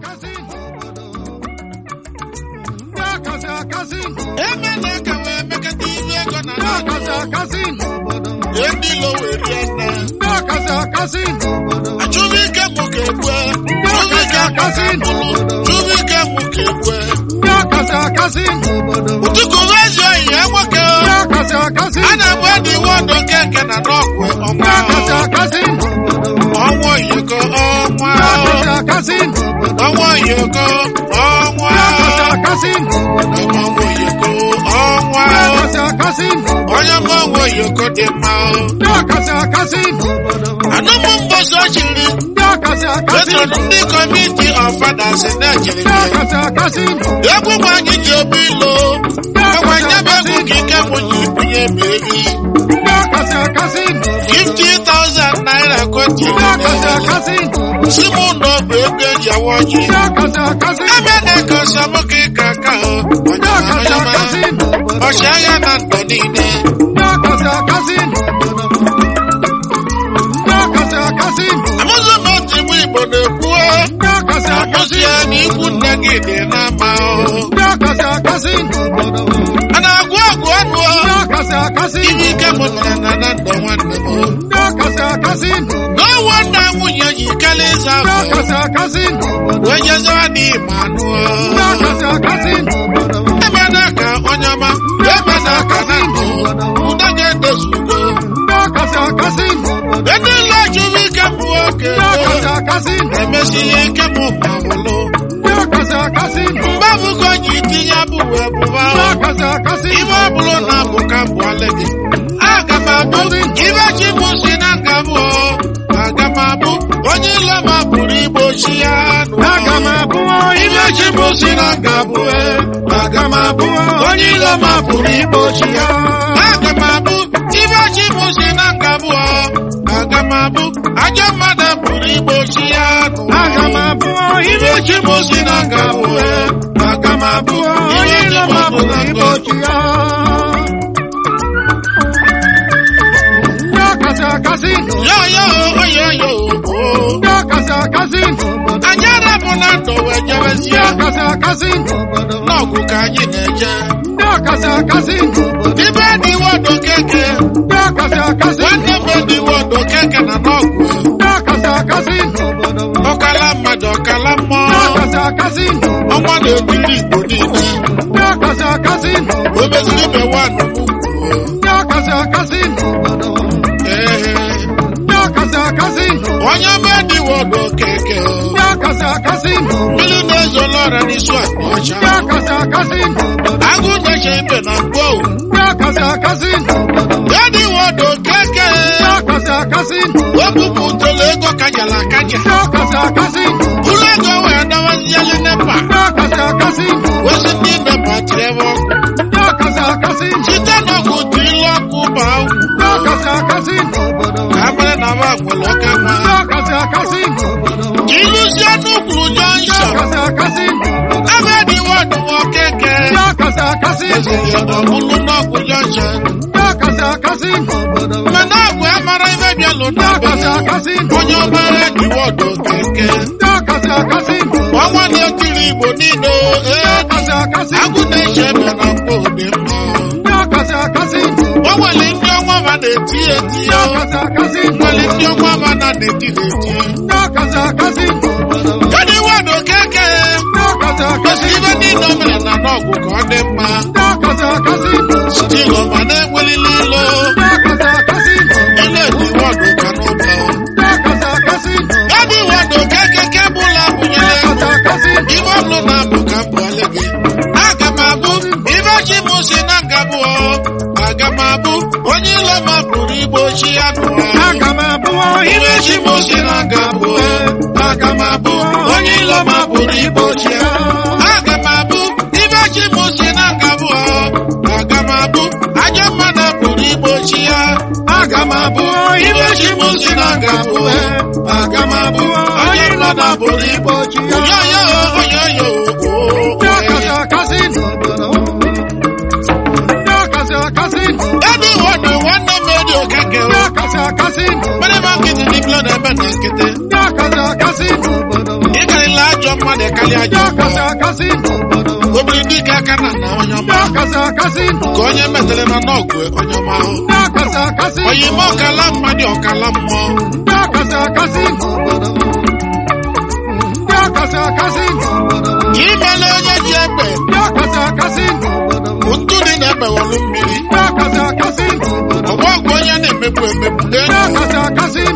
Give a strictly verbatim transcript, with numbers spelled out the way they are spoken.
The committee of fathers in Nigeria. Everybody will be low. When never baby. Fifty thousand naira continue. Simon no baby, you're watching. America, some kaka. Oshaya Nantonine. No wonder when you can is out. When you're Zani Manuel. Emanaka, Onyama, Emanaka, Udaga, then the large will come walking. The Messi came up. Babu Goji, Yabu, Iva Blona, Bukambualegi. Agamabu, Ivachi Musinagabu, Agamabu, Onilama Puribo Shian, Agamabu, Ivachi Musinagabu, Agamabu, Onilama Puribo Shian, Agamabu, Ivachi Musinagabu, Agamabu, Ajamada Puribo Shian, Agamabu, Ivachi Musinagabu, Agamabu, Onilama Puribo Shian. Yo yo yo yo oh Kasa Casino Anyara Bonando Wejawesia Kasa Casino No kukanyi neje Kasa Casino Ibedi wodo keke Kasa Casino Wende bedi wodo keke na nogu Kasa Casino Okalama dokalama Kasa Casino Omwane bili bonine Kasa Casino Obezili bewanu Kasa Casino Onya bedi wodo keke Yakasa Casino Millionaires olora ni swat mocha Yakasa Casino Agu na shembe na go Yakasa Casino Bedi wodo keke Yakasa Casino Wobu mutolego kajala kaja Yakasa Casino Ulego wenda waziyali nepa Yakasa Casino Wesi ni nepa trevo Yakasa Casino Chitano kutilo kubau Yakasa Casino Kamere na waku loke ma Ilusianu Kulujansha Abedi wadu wakeke Mulu Kujansha Menaku amara imebi alona Onyo mere di wadu keke Wawani otiri ibo nino Agune sheme na kode ma Wawali ndio wama neti eti Wali ndio wama na neti eti Kadi wado keke Kasi ibe nino mele na nogu kode ma Stilo mane wili lilo Ele di wado kanoba Kadi wado keke kebula bunyele Iwa mluna bukambu alege Agamabu Iba chimusi nangabu Agamabu Onyilo mapuri boshi anua Agamabu Iba chimusi nangabu Agamabu Onyilo mapuri boshi Agamabu Iba chimusi nangabu Agamabu Ajamana puri boshi Agamabu Iba chimusi nangabu Agamabu Onyilo mapuri boshi Yo yo yo yo Yakasa Casino Yakasa Casino Everyone want to make you keke Yakasa Casino Whenever get in the blood and get it Yakasa Casino Ikari lajo ajọ mmadụ karịa ajọ obiri dike aka na nna onye ọma ka onye metere na n'ọgụ onye ọma ahụ onye ime ọkala mmadụ ọkala mmụọ imele onye ji egbe ntụ dị na-ebewalụ mmiri ọgwụ ọgwụ onye na-emegbu emegbu